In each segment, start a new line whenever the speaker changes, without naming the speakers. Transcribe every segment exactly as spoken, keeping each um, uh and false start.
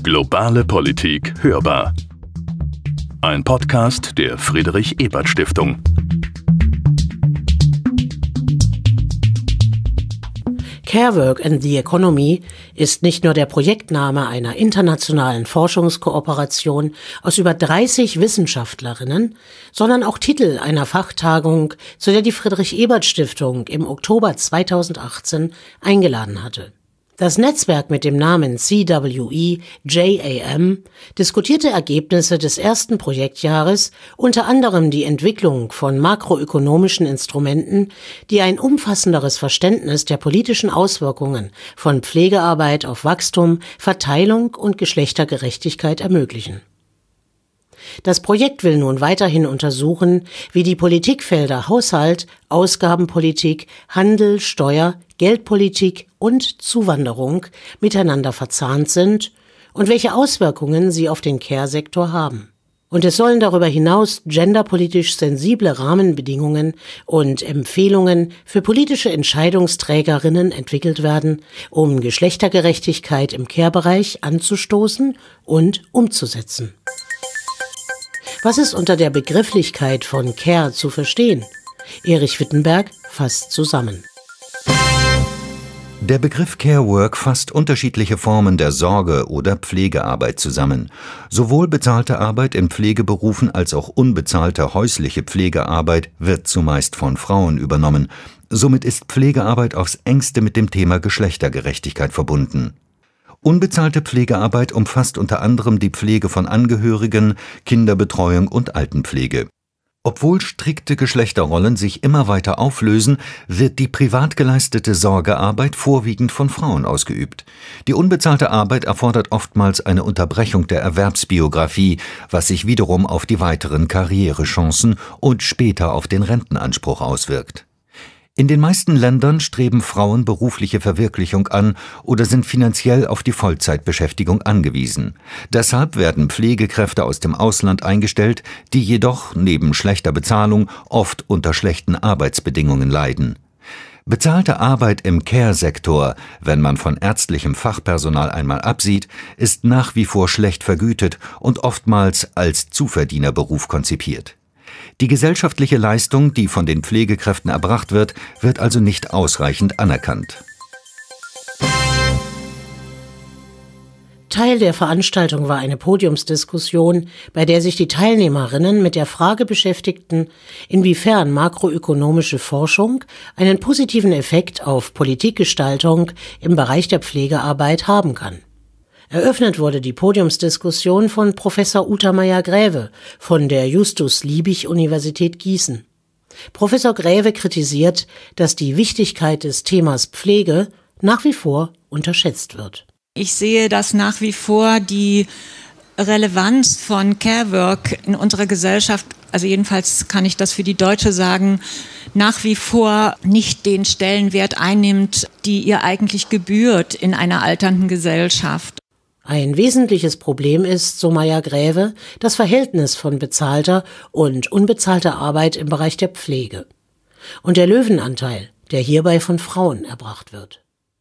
Globale Politik hörbar. Ein Podcast der Friedrich-Ebert-Stiftung.
Care Work and the Economy ist nicht nur der Projektname einer internationalen Forschungskooperation aus über dreißig Wissenschaftlerinnen, sondern auch Titel einer Fachtagung, zu der die Friedrich-Ebert-Stiftung im Oktober zweitausendachtzehn eingeladen hatte. Das Netzwerk mit dem Namen C W E J A M diskutierte Ergebnisse des ersten Projektjahres, unter anderem die Entwicklung von makroökonomischen Instrumenten, die ein umfassenderes Verständnis der politischen Auswirkungen von Pflegearbeit auf Wachstum, Verteilung und Geschlechtergerechtigkeit ermöglichen. Das Projekt will nun weiterhin untersuchen, wie die Politikfelder Haushalt, Ausgabenpolitik, Handel, Steuer, Geldpolitik und Zuwanderung miteinander verzahnt sind und welche Auswirkungen sie auf den Care-Sektor haben. Und es sollen darüber hinaus genderpolitisch sensible Rahmenbedingungen und Empfehlungen für politische Entscheidungsträgerinnen entwickelt werden, um Geschlechtergerechtigkeit im Care-Bereich anzustoßen und umzusetzen. Was ist unter der Begrifflichkeit von Care zu verstehen? Erich Wittenberg fasst zusammen.
Der Begriff Care Work fasst unterschiedliche Formen der Sorge- oder Pflegearbeit zusammen. Sowohl bezahlte Arbeit in Pflegeberufen als auch unbezahlte häusliche Pflegearbeit wird zumeist von Frauen übernommen. Somit ist Pflegearbeit aufs engste mit dem Thema Geschlechtergerechtigkeit verbunden. Unbezahlte Pflegearbeit umfasst unter anderem die Pflege von Angehörigen, Kinderbetreuung und Altenpflege. Obwohl strikte Geschlechterrollen sich immer weiter auflösen, wird die privat geleistete Sorgearbeit vorwiegend von Frauen ausgeübt. Die unbezahlte Arbeit erfordert oftmals eine Unterbrechung der Erwerbsbiografie, was sich wiederum auf die weiteren Karrierechancen und später auf den Rentenanspruch auswirkt. In den meisten Ländern streben Frauen berufliche Verwirklichung an oder sind finanziell auf die Vollzeitbeschäftigung angewiesen. Deshalb werden Pflegekräfte aus dem Ausland eingestellt, die jedoch neben schlechter Bezahlung oft unter schlechten Arbeitsbedingungen leiden. Bezahlte Arbeit im Care-Sektor, wenn man von ärztlichem Fachpersonal einmal absieht, ist nach wie vor schlecht vergütet und oftmals als Zuverdienerberuf konzipiert. Die gesellschaftliche Leistung, die von den Pflegekräften erbracht wird, wird also nicht ausreichend anerkannt.
Teil der Veranstaltung war eine Podiumsdiskussion, bei der sich die Teilnehmerinnen mit der Frage beschäftigten, inwiefern makroökonomische Forschung einen positiven Effekt auf Politikgestaltung im Bereich der Pflegearbeit haben kann. Eröffnet wurde die Podiumsdiskussion von Professor Uta Meier-Graewe von der Justus-Liebig-Universität Gießen. Professor Graewe kritisiert, dass die Wichtigkeit des Themas Pflege nach wie vor unterschätzt wird.
Ich sehe, dass nach wie vor die Relevanz von Care Work in unserer Gesellschaft, also jedenfalls kann ich das für die Deutsche sagen, nach wie vor nicht den Stellenwert einnimmt, die ihr eigentlich gebührt in einer alternden Gesellschaft.
Ein wesentliches Problem ist, so Meier-Graewe, das Verhältnis von bezahlter und unbezahlter Arbeit im Bereich der Pflege und der Löwenanteil, der hierbei von Frauen erbracht wird.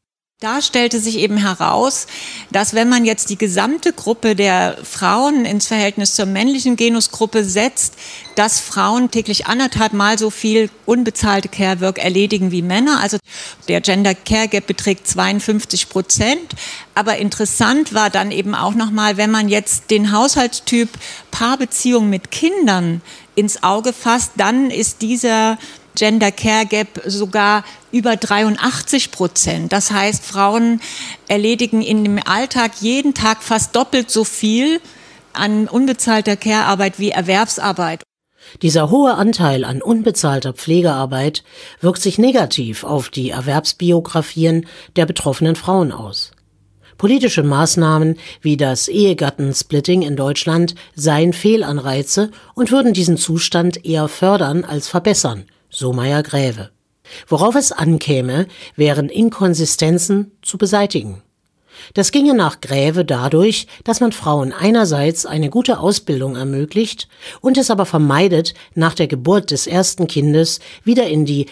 Da stellte sich eben heraus, dass wenn man jetzt die gesamte Gruppe der Frauen ins Verhältnis zur männlichen Genusgruppe setzt, dass Frauen täglich anderthalb Mal so viel unbezahlte Care Work erledigen wie Männer. Also der Gender Care Gap beträgt zweiundfünfzig Prozent. Aber interessant war dann eben auch nochmal, wenn man jetzt den Haushaltstyp Paarbeziehung mit Kindern ins Auge fasst, dann ist dieser Gender Care Gap sogar über dreiundachtzig Prozent. Das heißt, Frauen erledigen in dem Alltag jeden Tag fast doppelt so viel an unbezahlter Care-Arbeit wie Erwerbsarbeit.
Dieser hohe Anteil an unbezahlter Pflegearbeit wirkt sich negativ auf die Erwerbsbiografien der betroffenen Frauen aus. Politische Maßnahmen wie das Ehegattensplitting in Deutschland seien Fehlanreize und würden diesen Zustand eher fördern als verbessern, so Meier-Graewe. Worauf es ankäme, wären Inkonsistenzen zu beseitigen. Das ginge nach Graewe dadurch, dass man Frauen einerseits eine gute Ausbildung ermöglicht und es aber vermeidet, nach der Geburt des ersten Kindes wieder in die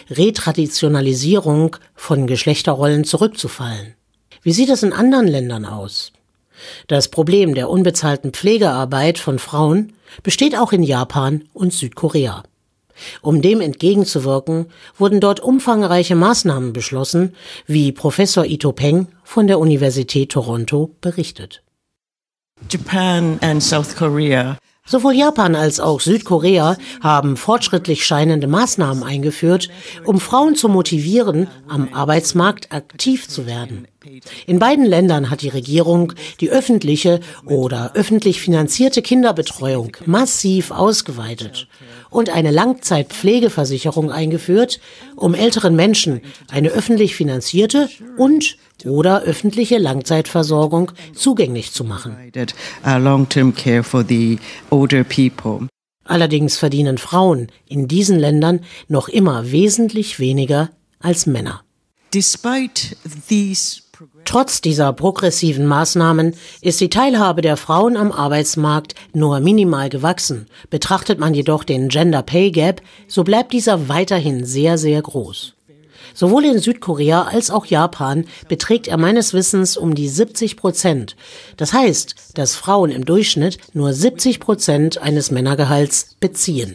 Retraditionalisierung von Geschlechterrollen zurückzufallen. Wie sieht es in anderen Ländern aus? Das Problem der unbezahlten Pflegearbeit von Frauen besteht auch in Japan und Südkorea. Um dem entgegenzuwirken, wurden dort umfangreiche Maßnahmen beschlossen, wie Professor Ito Peng von der Universität Toronto berichtet.
Japan and South Korea.
Sowohl Japan als auch Südkorea haben fortschrittlich scheinende Maßnahmen eingeführt, um Frauen zu motivieren, am Arbeitsmarkt aktiv zu werden. In beiden Ländern hat die Regierung die öffentliche oder öffentlich finanzierte Kinderbetreuung massiv ausgeweitet und eine Langzeitpflegeversicherung eingeführt, um älteren Menschen eine öffentlich finanzierte und oder öffentliche Langzeitversorgung zugänglich zu machen. Allerdings verdienen Frauen in diesen Ländern noch immer wesentlich weniger als Männer. Trotz dieser progressiven Maßnahmen ist die Teilhabe der Frauen am Arbeitsmarkt nur minimal gewachsen. Betrachtet man jedoch den Gender Pay Gap, so bleibt dieser weiterhin sehr, sehr groß. Sowohl in Südkorea als auch Japan beträgt er meines Wissens um die siebzig Prozent. Das heißt, dass Frauen im Durchschnitt nur siebzig Prozent eines Männergehalts beziehen.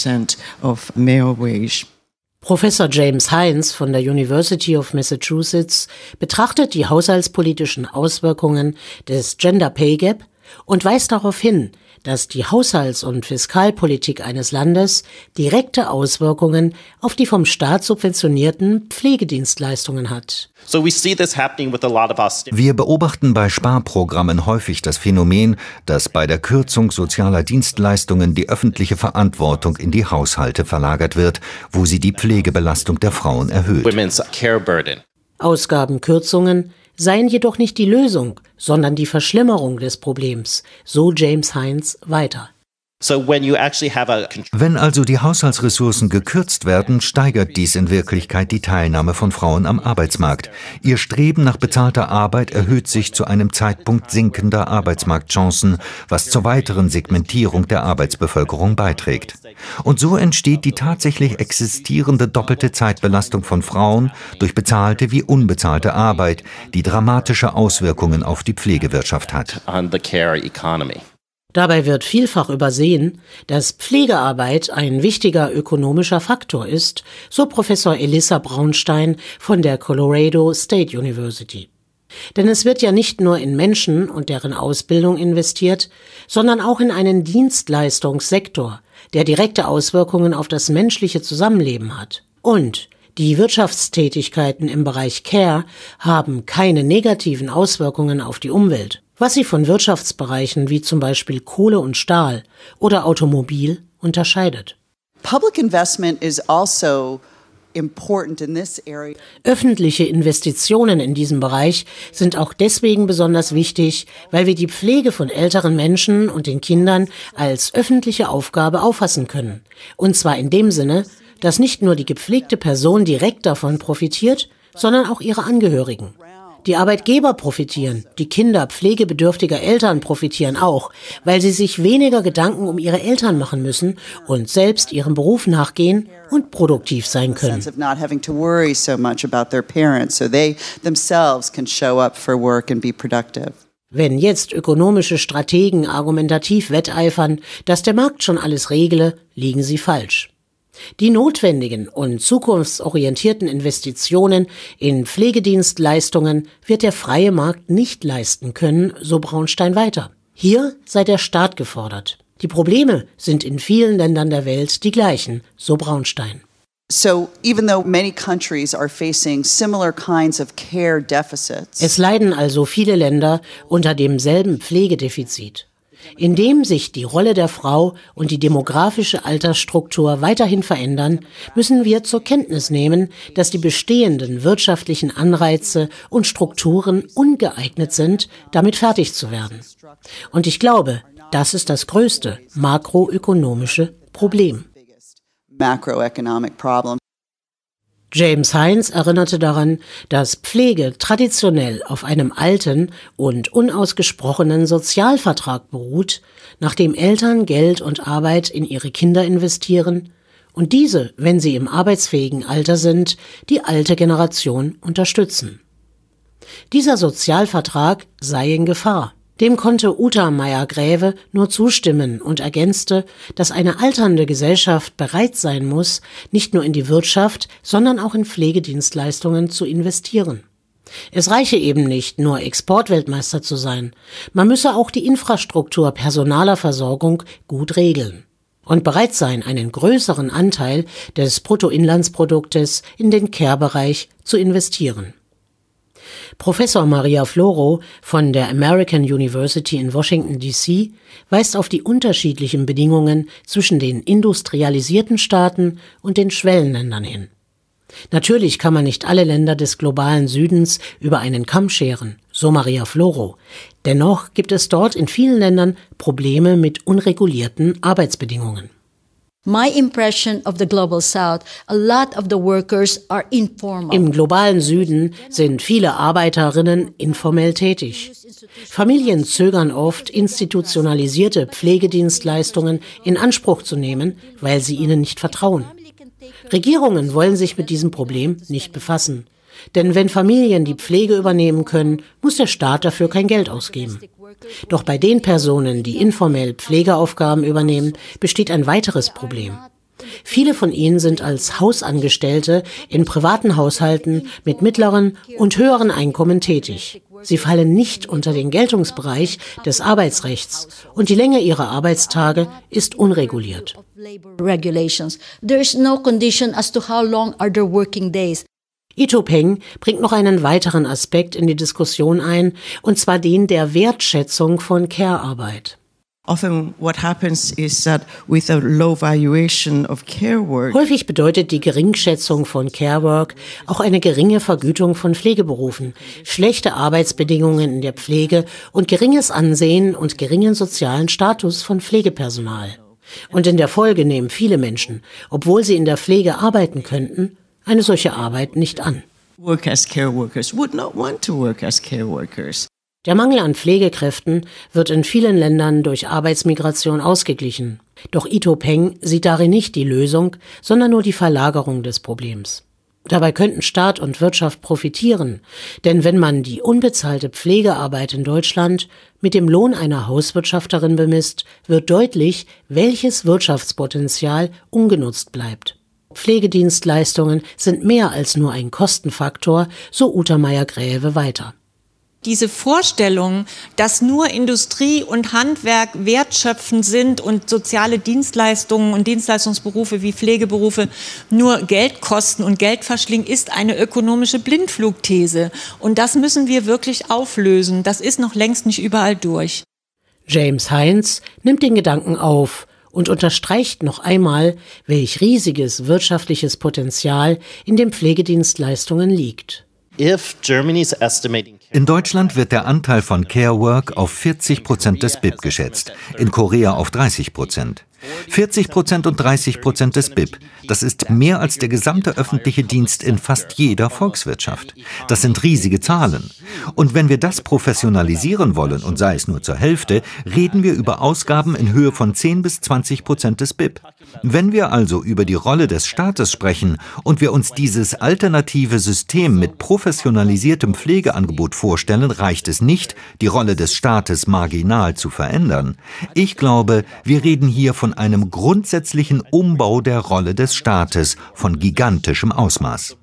Professor James Hines von der University of Massachusetts betrachtet die haushaltspolitischen Auswirkungen des Gender Pay Gap und weist darauf hin, dass die Haushalts- und Fiskalpolitik eines Landes direkte Auswirkungen auf die vom Staat subventionierten Pflegedienstleistungen hat.
Wir beobachten bei Sparprogrammen häufig das Phänomen, dass bei der Kürzung sozialer Dienstleistungen die öffentliche Verantwortung in die Haushalte verlagert wird, wo sie die Pflegebelastung der Frauen erhöht.
Ausgabenkürzungen seien jedoch nicht die Lösung, sondern die Verschlimmerung des Problems, so James Hines weiter.
Wenn also die Haushaltsressourcen gekürzt werden, steigert dies in Wirklichkeit die Teilnahme von Frauen am Arbeitsmarkt. Ihr Streben nach bezahlter Arbeit erhöht sich zu einem Zeitpunkt sinkender Arbeitsmarktchancen, was zur weiteren Segmentierung der Arbeitsbevölkerung beiträgt. Und so entsteht die tatsächlich existierende doppelte Zeitbelastung von Frauen durch bezahlte wie unbezahlte Arbeit, die dramatische Auswirkungen auf die Pflegewirtschaft hat.
Dabei wird vielfach übersehen, dass Pflegearbeit ein wichtiger ökonomischer Faktor ist, so Professor Elissa Braunstein von der Colorado State University. Denn es wird ja nicht nur in Menschen und deren Ausbildung investiert, sondern auch in einen Dienstleistungssektor, der direkte Auswirkungen auf das menschliche Zusammenleben hat. Und die Wirtschaftstätigkeiten im Bereich Care haben keine negativen Auswirkungen auf die Umwelt, was sie von Wirtschaftsbereichen wie zum Beispiel Kohle und Stahl oder Automobil unterscheidet.
Public investment is also important in this area.
Öffentliche Investitionen in diesem Bereich sind auch deswegen besonders wichtig, weil wir die Pflege von älteren Menschen und den Kindern als öffentliche Aufgabe auffassen können. Und zwar in dem Sinne, dass nicht nur die gepflegte Person direkt davon profitiert, sondern auch ihre Angehörigen. Die Arbeitgeber profitieren, die Kinder pflegebedürftiger Eltern profitieren auch, weil sie sich weniger Gedanken um ihre Eltern machen müssen und selbst ihrem Beruf nachgehen und produktiv sein können. Wenn jetzt ökonomische Strategen argumentativ wetteifern, dass der Markt schon alles regle, liegen sie falsch. Die notwendigen und zukunftsorientierten Investitionen in Pflegedienstleistungen wird der freie Markt nicht leisten können, so Braunstein weiter. Hier sei der Staat gefordert. Die Probleme sind in vielen Ländern der Welt die gleichen, so Braunstein.
So even though many countries are facing similar kinds of care deficits.
Es leiden also viele Länder unter demselben Pflegedefizit. Indem sich die Rolle der Frau und die demografische Altersstruktur weiterhin verändern, müssen wir zur Kenntnis nehmen, dass die bestehenden wirtschaftlichen Anreize und Strukturen ungeeignet sind, damit fertig zu werden. Und ich glaube, das ist das größte makroökonomische Problem.
Macroeconomic problem.
James Hines erinnerte daran, dass Pflege traditionell auf einem alten und unausgesprochenen Sozialvertrag beruht, nach dem Eltern Geld und Arbeit in ihre Kinder investieren und diese, wenn sie im arbeitsfähigen Alter sind, die alte Generation unterstützen. Dieser Sozialvertrag sei in Gefahr. Dem konnte Uta Meier-Gräve nur zustimmen und ergänzte, dass eine alternde Gesellschaft bereit sein muss, nicht nur in die Wirtschaft, sondern auch in Pflegedienstleistungen zu investieren. Es reiche eben nicht, nur Exportweltmeister zu sein. Man müsse auch die Infrastruktur personaler Versorgung gut regeln und bereit sein, einen größeren Anteil des Bruttoinlandsproduktes in den Care-Bereich zu investieren. Professor Maria Floro von der American University in Washington D C weist auf die unterschiedlichen Bedingungen zwischen den industrialisierten Staaten und den Schwellenländern hin. Natürlich kann man nicht alle Länder des globalen Südens über einen Kamm scheren, so Maria Floro. Dennoch gibt es dort in vielen Ländern Probleme mit unregulierten Arbeitsbedingungen.
My impression of the global south, a lot of the workers are informal.
Im globalen Süden sind viele Arbeiterinnen informell tätig. Familien zögern oft, institutionalisierte Pflegedienstleistungen in Anspruch zu nehmen, weil sie ihnen nicht vertrauen. Regierungen wollen sich mit diesem Problem nicht befassen. Denn wenn Familien die Pflege übernehmen können, muss der Staat dafür kein Geld ausgeben. Doch bei den Personen, die informell Pflegeaufgaben übernehmen, besteht ein weiteres Problem. Viele von ihnen sind als Hausangestellte in privaten Haushalten mit mittleren und höheren Einkommen tätig. Sie fallen nicht unter den Geltungsbereich des Arbeitsrechts und die Länge ihrer Arbeitstage ist unreguliert. Ito Peng bringt noch einen weiteren Aspekt in die Diskussion ein, und zwar den der Wertschätzung von Care-Arbeit.
Often what happens is that with a low valuation of care work.
Häufig bedeutet die Geringschätzung von Care Work auch eine geringe Vergütung von Pflegeberufen, schlechte Arbeitsbedingungen in der Pflege und geringes Ansehen und geringen sozialen Status von Pflegepersonal. Und in der Folge nehmen viele Menschen, obwohl sie in der Pflege arbeiten könnten, eine solche Arbeit nicht an.
Work as care workers would not want to work as care workers.
Der Mangel an Pflegekräften wird in vielen Ländern durch Arbeitsmigration ausgeglichen. Doch Ito Peng sieht darin nicht die Lösung, sondern nur die Verlagerung des Problems. Dabei könnten Staat und Wirtschaft profitieren, denn wenn man die unbezahlte Pflegearbeit in Deutschland mit dem Lohn einer Hauswirtschafterin bemisst, wird deutlich, welches Wirtschaftspotenzial ungenutzt bleibt. Pflegedienstleistungen sind mehr als nur ein Kostenfaktor, so Uta Meier-Gräve weiter.
Diese Vorstellung, dass nur Industrie und Handwerk wertschöpfend sind und soziale Dienstleistungen und Dienstleistungsberufe wie Pflegeberufe nur Geld kosten und Geld verschlingen, ist eine ökonomische Blindflugthese. Und das müssen wir wirklich auflösen. Das ist noch längst nicht überall durch.
James Heinz nimmt den Gedanken auf und unterstreicht noch einmal, welch riesiges wirtschaftliches Potenzial in den Pflegedienstleistungen liegt.
In Deutschland wird der Anteil von Care Work auf vierzig Prozent des B I P geschätzt, in Korea auf dreißig Prozent. vierzig Prozent und dreißig Prozent des B I P, das ist mehr als der gesamte öffentliche Dienst in fast jeder Volkswirtschaft. Das sind riesige Zahlen. Und wenn wir das professionalisieren wollen, und sei es nur zur Hälfte, reden wir über Ausgaben in Höhe von zehn bis zwanzig Prozent des B I P. Wenn wir also über die Rolle des Staates sprechen und wir uns dieses alternative System mit professionalisiertem Pflegeangebot vorstellen, reicht es nicht, die Rolle des Staates marginal zu verändern. Ich glaube, wir reden hier von einem grundsätzlichen Umbau der Rolle des Staates von gigantischem Ausmaß.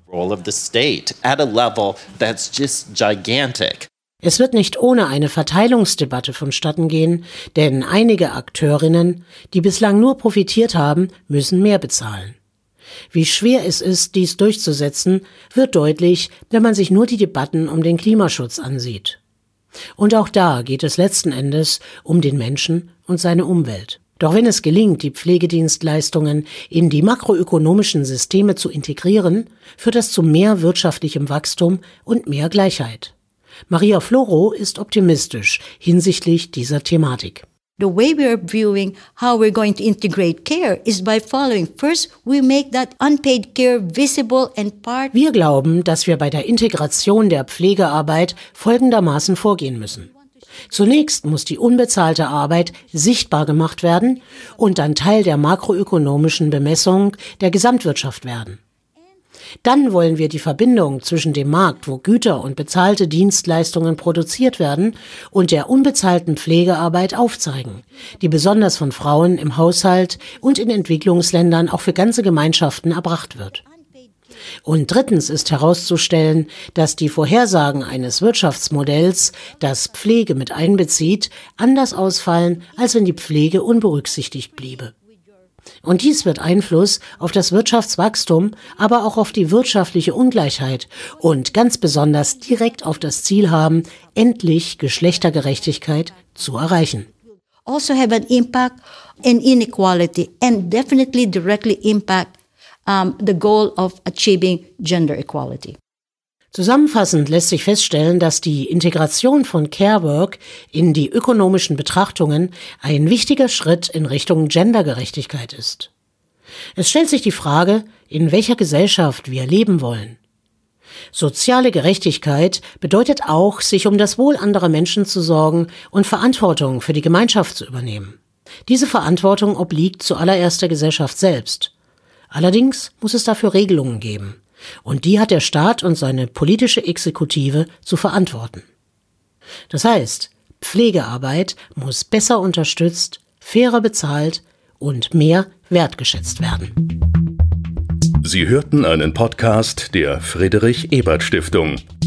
Es wird nicht ohne eine Verteilungsdebatte vonstatten gehen, denn einige Akteurinnen, die bislang nur profitiert haben, müssen mehr bezahlen. Wie schwer es ist, dies durchzusetzen, wird deutlich, wenn man sich nur die Debatten um den Klimaschutz ansieht. Und auch da geht es letzten Endes um den Menschen und seine Umwelt. Doch wenn es gelingt, die Pflegedienstleistungen in die makroökonomischen Systeme zu integrieren, führt das zu mehr wirtschaftlichem Wachstum und mehr Gleichheit. Maria Floro ist optimistisch hinsichtlich dieser Thematik.
The way we are viewing how we're going to integrate care is by following. First, we make that unpaid care visible and part.
Wir glauben, dass wir bei der Integration der Pflegearbeit folgendermaßen vorgehen müssen. Zunächst muss die unbezahlte Arbeit sichtbar gemacht werden und dann Teil der makroökonomischen Bemessung der Gesamtwirtschaft werden. Dann wollen wir die Verbindung zwischen dem Markt, wo Güter und bezahlte Dienstleistungen produziert werden, und der unbezahlten Pflegearbeit aufzeigen, die besonders von Frauen im Haushalt und in Entwicklungsländern auch für ganze Gemeinschaften erbracht wird. Und drittens ist herauszustellen, dass die Vorhersagen eines Wirtschaftsmodells, das Pflege mit einbezieht, anders ausfallen, als wenn die Pflege unberücksichtigt bliebe. Und dies wird Einfluss auf das Wirtschaftswachstum, aber auch auf die wirtschaftliche Ungleichheit und ganz besonders direkt auf das Ziel haben, endlich Geschlechtergerechtigkeit zu erreichen.
Also have an impact in inequality and definitely directly impact um, the goal of achieving gender equality.
Zusammenfassend lässt sich feststellen, dass die Integration von Care Work in die ökonomischen Betrachtungen ein wichtiger Schritt in Richtung Gendergerechtigkeit ist. Es stellt sich die Frage, in welcher Gesellschaft wir leben wollen. Soziale Gerechtigkeit bedeutet auch, sich um das Wohl anderer Menschen zu sorgen und Verantwortung für die Gemeinschaft zu übernehmen. Diese Verantwortung obliegt zuallererst der Gesellschaft selbst. Allerdings muss es dafür Regelungen geben. Und die hat der Staat und seine politische Exekutive zu verantworten. Das heißt, Pflegearbeit muss besser unterstützt, fairer bezahlt und mehr wertgeschätzt werden.
Sie hörten einen Podcast der Friedrich Ebert Stiftung.